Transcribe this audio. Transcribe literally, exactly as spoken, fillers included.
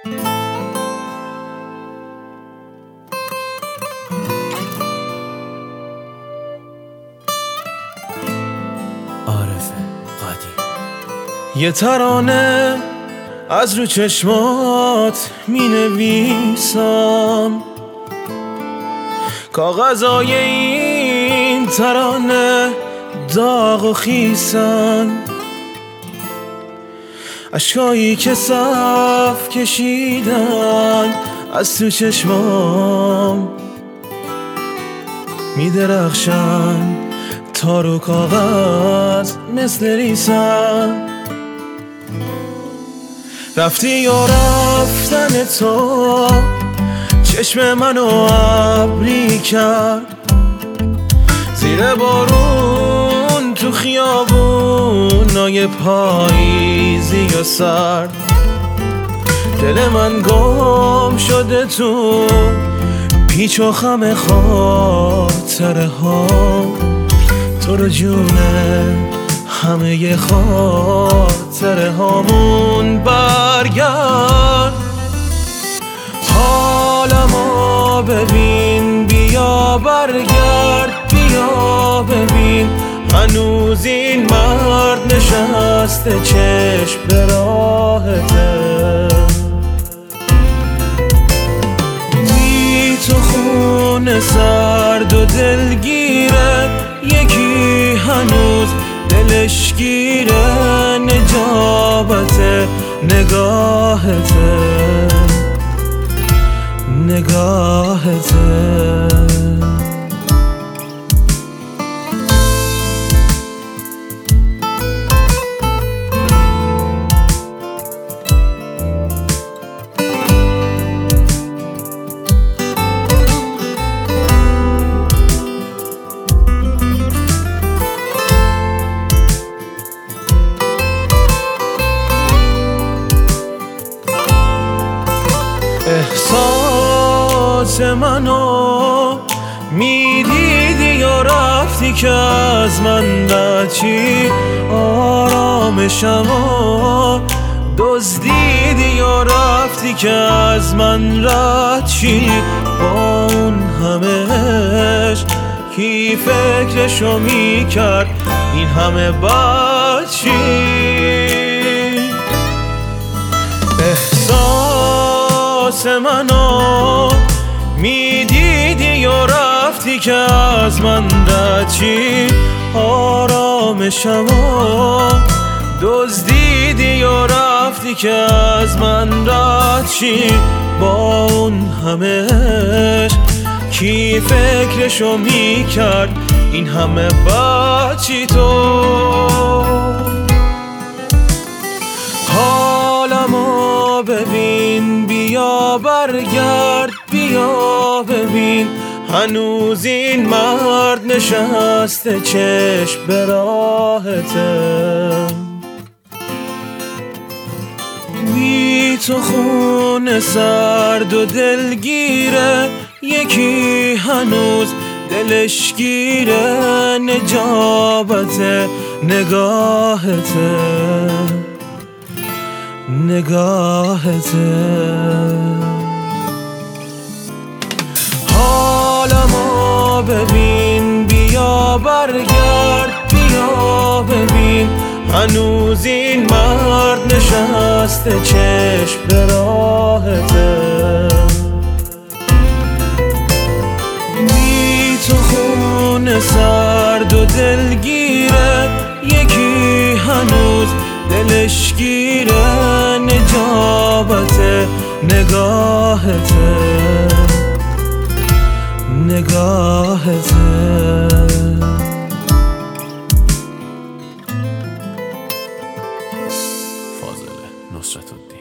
عارف قدیم. یه ترانه از رو چشمات می نویسم، کاغذای این ترانه داغ و خیسن، اشکایی که صف کشیدن از تو چشمام می درخشن تا رو کاغذ مثل ریسن. رفتی یا رفتن تو چشم منو ابری کرد، زیر بارون تو خیابونای پاییزی و سرد، دل من گم شده تو پیچ و خم خاطره ها، تو رو جونه همه خاطره هامون برگرد. حالمو ببین، بیا برگرد، بیا ببین، هنوز این مرد نشسته چشم به راهته، بی تو خونه سرد و دلگیره، یکی هنوز دلش گیره، نجابت نگاهته نگاهته. احساس منو میدیدی یا رفتی که از من بچی، آرامشمو دزدیدی یا رفتی که از من رد چی، با اون همه عشق کی فکرشو میکرد این همه بچی. احساس منو میدیدی یا رفتی که از من رد چی، آرامشمو دزدیدی یا رفتی که از من رد چی، با اون همه عشق کی فکرشو میکرد این همه بچی. تو حالمو ببین، بیا برگرد، بیا ببین، هنوز این مرد نشسته چشم به راهته، بی تو خونه سرد و دلگیره، یکی هنوز دلش گیره، نجابت نگاهته نگاهته. حالمو ببین، بیا برگرد، بیا ببین، هنوز این مرد نشسته چشم به راهته، بی تو خونه سرد و دلگیره، یکی هنوز دلش گیره، نجابت نگاهته نگاهته. فاضل نصرت‌الدین.